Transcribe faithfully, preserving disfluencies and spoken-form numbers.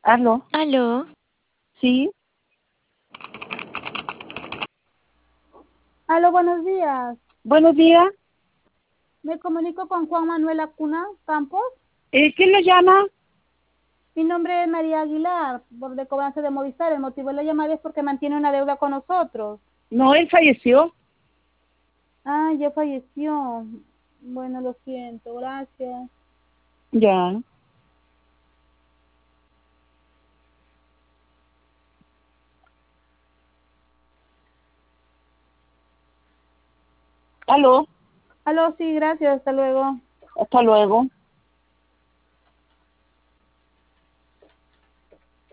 ¿Aló? Aló, Sí. Aló, buenos días. Buenos días. Me comunico con Juan Manuel Acuna Campos. Eh, ¿Quién le llama? Mi nombre es María Aguilar, por de cobranza de Movistar. El motivo de la llamada es porque mantiene una deuda con nosotros. No, él falleció. Ah, ya falleció. Bueno, lo siento, gracias. Ya. ¿Aló? Aló, sí, gracias, hasta luego. Hasta luego.